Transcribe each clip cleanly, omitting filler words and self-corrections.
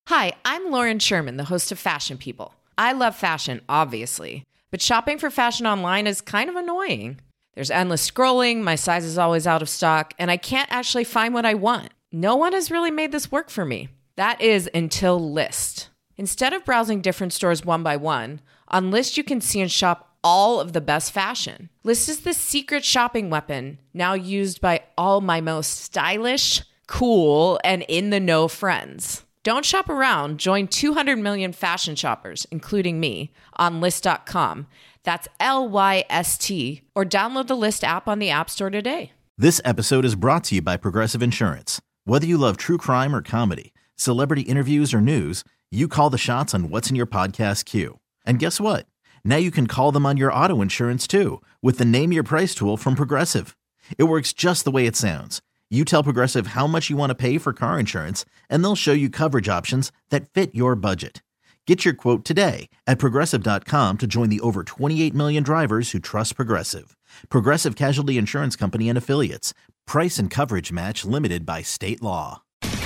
Hi, I'm Lauren Sherman, the host of Fashion People. I love fashion, obviously, but shopping for fashion online is kind of annoying. There's endless scrolling, my size is always out of stock, and I can't actually find what I want. No one has really made this work for me. That is until Lyst. Instead of browsing different stores one by one, on Lyst you can see and shop all of the best fashion. Lyst is the secret shopping weapon, now used by all my most stylish, cool, and in-the-know friends. Don't shop around. Join 200 million fashion shoppers, including me, on Lyst.com. That's Lyst, or download the Lyst app on the App Store today. This episode is brought to you by Progressive Insurance. Whether you love true crime or comedy, celebrity interviews or news, you call the shots on what's in your podcast queue. And guess what? Now you can call them on your auto insurance too, with the Name Your Price tool from Progressive. It works just the way it sounds. You tell Progressive how much you want to pay for car insurance, and they'll show you coverage options that fit your budget. Get your quote today at Progressive.com to join the over 28 million drivers who trust Progressive. Progressive Casualty Insurance Company and Affiliates. Price and coverage match limited by state law.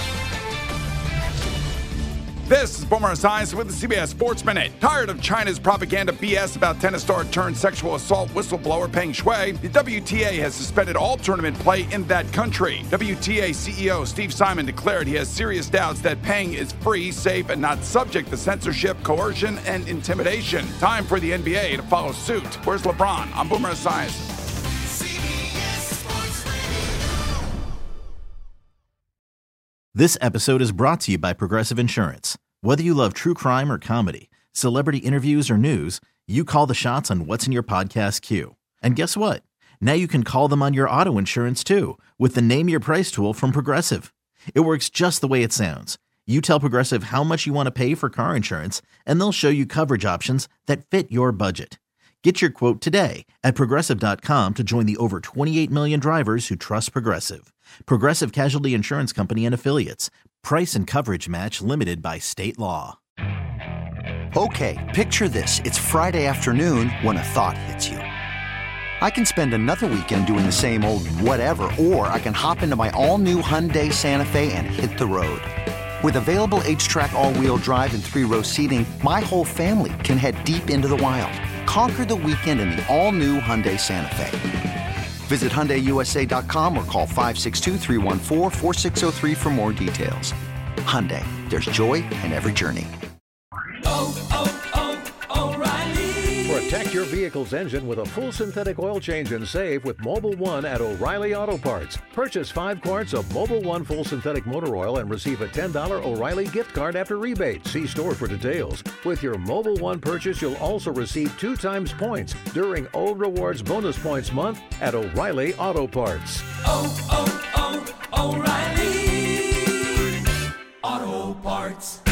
This is Boomer Esiason with the CBS Sports Minute. Tired of China's propaganda BS about tennis star turned sexual assault whistleblower Peng Shuai, the WTA has suspended all tournament play in that country. WTA CEO Steve Simon declared he has serious doubts that Peng is free, safe, and not subject to censorship, coercion, and intimidation. Time for the NBA to follow suit. Where's LeBron? I'm Boomer Esiason. This episode is brought to you by Progressive Insurance. Whether you love true crime or comedy, celebrity interviews or news, you call the shots on what's in your podcast queue. And guess what? Now you can call them on your auto insurance too, with the Name Your Price tool from Progressive. It works just the way it sounds. You tell Progressive how much you want to pay for car insurance, and they'll show you coverage options that fit your budget. Get your quote today at Progressive.com to join the over 28 million drivers who trust Progressive. Progressive Casualty Insurance Company and Affiliates. Price and coverage match limited by state law. Okay, picture this. It's Friday afternoon when a thought hits you. I can spend another weekend doing the same old whatever, or I can hop into my all-new Hyundai Santa Fe and hit the road. With available H-Track all-wheel drive and 3-row seating, my whole family can head deep into the wild. Conquer the weekend in the all-new Hyundai Santa Fe. Visit HyundaiUSA.com or call 562-314-4603 for more details. Hyundai, there's joy in every journey. O'Reilly. Protect your vehicle's engine with a full synthetic oil change and save with Mobil 1 at O'Reilly Auto Parts. Purchase 5 quarts of Mobil 1 full synthetic motor oil and receive a $10 O'Reilly gift card after rebate. See store for details. With your Mobil 1 purchase, you'll also receive 2 times points during O Rewards Bonus Points Month at O'Reilly Auto Parts. O'Reilly Auto Parts.